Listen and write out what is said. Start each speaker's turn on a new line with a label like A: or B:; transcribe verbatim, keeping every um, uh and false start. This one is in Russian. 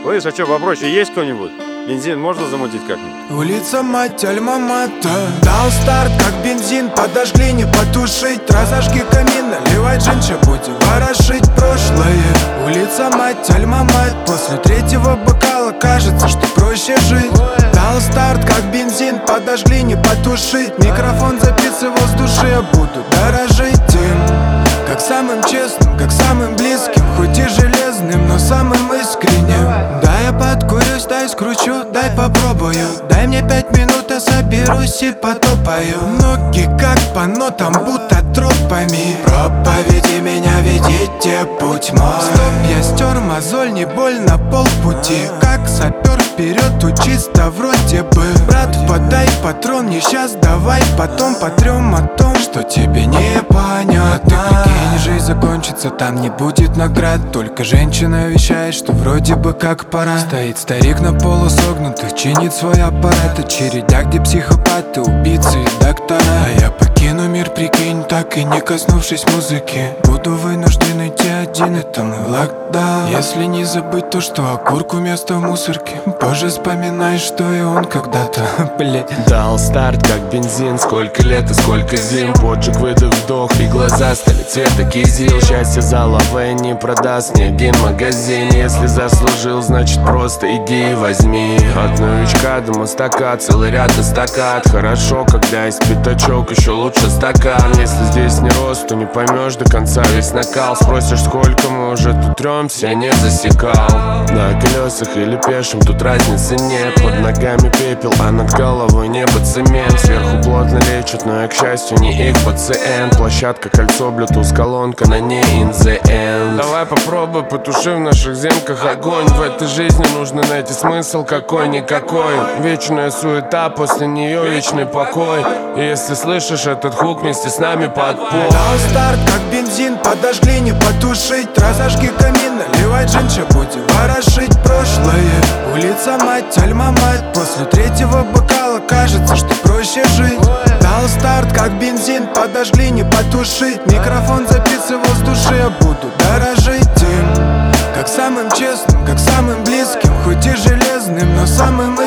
A: Слышь, а что, попроще есть кто-нибудь? Бензин можно замутить как-нибудь?
B: Улица, мать, альма-мата. Дал старт, как бензин, подожгли, не потушить. Разожги камин, наливай джинча, будем ворошить прошлое. Улица, мать, альма-мат. После третьего бокала кажется, что проще жить. Дал старт, как бензин, подожгли, не потушить. Микрофон записывал с души, я буду дорожить им, как самым честным, как самым близким. Хоть и железным, но самым искренним. Дай я подкурюсь, дай скручу, дай попробую. Дай мне пять минут, я соберусь и потопаю. Ноги как по нотам, будто тропами. Проповеди меня, ведите путь мой. Стоп, я стер мозоль, не больно полпути. Как сапер вперед, тут чисто вроде бы. Брат, подай патрон, не сейчас, давай потом потрем о том, что тебе непонятно. Ты прикинь, жизнь закончится, там не будет наград. Только женщина вещает, что вроде бы как пора. Стоит старик на полусогнутых, чинит свой аппарат. Очередя, где психопаты, убийцы и доктора. А я покину мир, прикинь, так и не коснувшись музыки. Буду вынужден идти один, это мой локдаун. Если не забыть то, что окурку место в мусорке. Позже вспоминай, что и он когда-то, блять.
C: Дал старт, как бензин, сколько лет и сколько зим. Поджиг, выдох, вдох, и глаза стали цвета кизил. Счастье за лаве не продаст ни один магазин. Если заслужил, значит просто иди и возьми. От новичка до мастака, целый ряд эстакад. Хорошо, когда есть пятачок, еще лучше стакан. Если здесь не рост, то не поймешь до конца весь накал. Спросишь, сколько мы уже тут тремся, не засекал. На колесах или пешим, тут разницы нет. Под ногами пепел, а над головой небо цемент. Сверху плотно лечат, но я, к счастью, не их пациент. Площадка, кольцо, блютуз, колонка, на ней in the end. Давай попробуй, потуши в наших земках огонь. В этой жизни нужно найти смысл какой-никакой. Вечная суета, после нее вечный покой. И если слышишь этот хук, вместе с нами подпой.
B: Дал старт, как бензин, подожгли, не потушить. Разожги камин, наливай джинча, будем ворошить прошлое. Улица, мать, альма-мат. После третьего бокала кажется, что проще жить. Дал старт, как бензин, подожгли, не потушить. Микрофон записывал с души, я буду дорожить им, как самым честным, как самым близким. Хоть и железным, но самым